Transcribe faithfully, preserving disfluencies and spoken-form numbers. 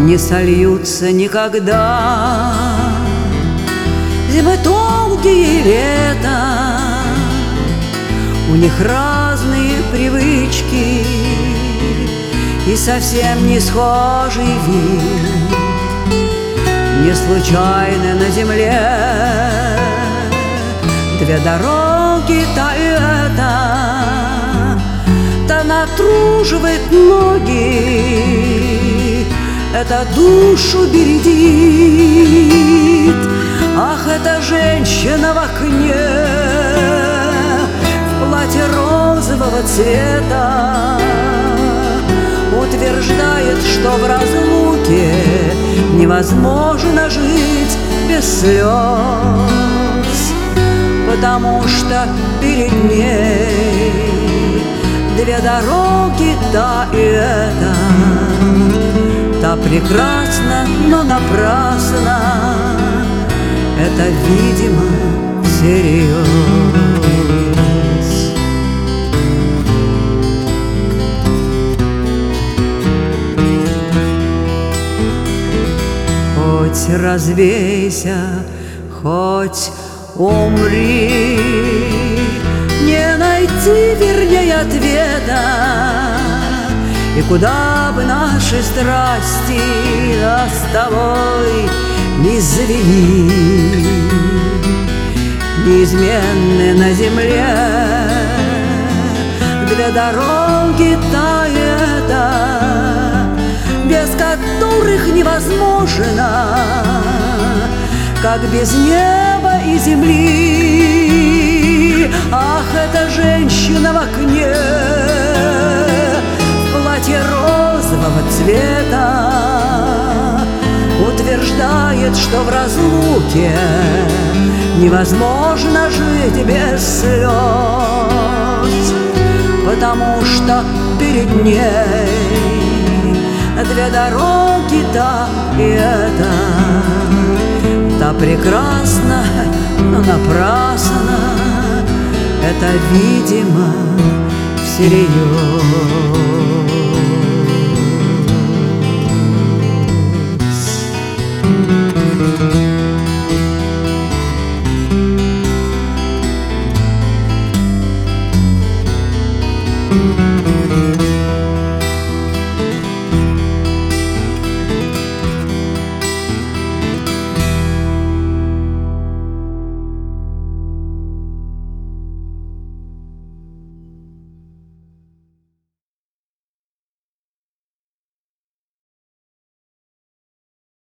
не сольются никогда. Зимы долгие, лета, у них разные привычки и совсем не схожий вид. Не случайно на земле две дороги, та и эта, та натруживает ноги, это душу бередит. Ах, эта женщина в окне в платье розового цвета утверждает, что в разлуке невозможно жить без слез, потому что перед ней две дороги, та и эта, та прекрасна, но напрасно, это, видимо, всерьез. Хоть развейся, хоть умри, не найти, вернее, ответа. И куда бы наши страсти нас с тобой не завели, неизменны на земле две дороги, та и эта, без которых невозможно, как без неба и земли. Ах, эта женщина в окне в платье розового цвета утверждает, что в разлуке невозможно жить без слез, потому что перед ней две дороги, та и эта, та прекрасна, но напрасно, это, видимо, всерьез.